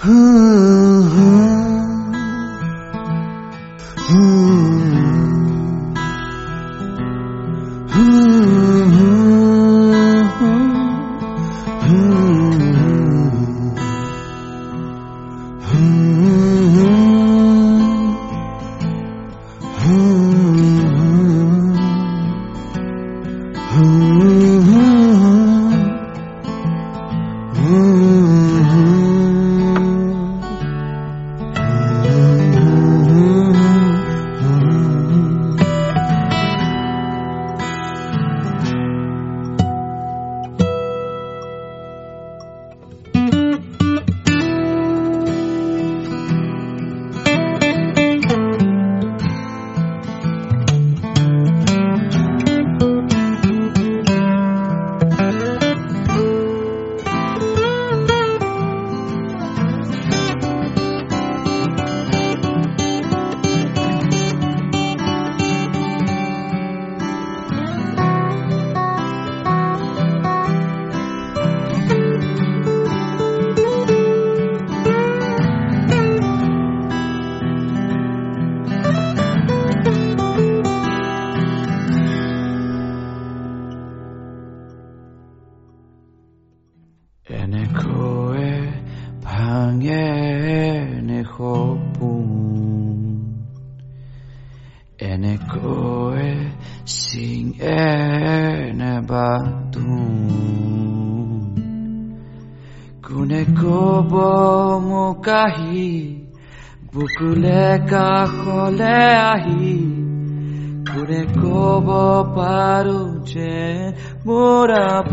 বুকুলে কাষলে আহি কোনে কব পাৰো যে মোৰ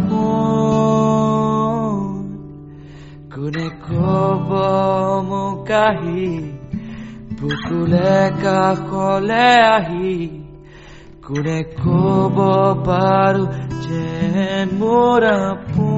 আপোন কোনে কব মোক আহি বুকুলে কাষলে আহি কোনে কব পাৰো যে মোৰ আপোন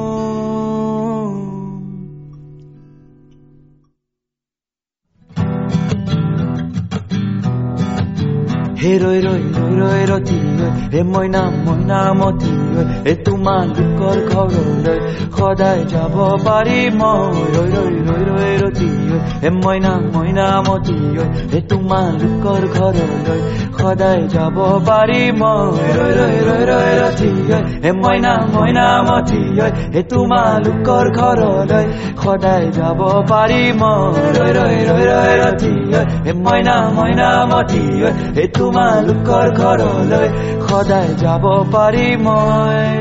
Hey roi roi roi roi roti hey moina moina moti hey তোমালোকৰ ঘৰলৈ সদায় যাব পাৰি মই roi roi roi roi roti hey moina moina moti hey তোমালোকৰ ঘৰলৈ সদায় যাব পাৰি মই roi roi roi roi roti hey moina moina moti hey তোমালোকৰ ঘৰলৈ সদায় যাব পাৰি মই roi roi roi roi roti hey moina moina moti hey তোমালোকৰ ঘৰলৈ সদায় যাব পাৰি মই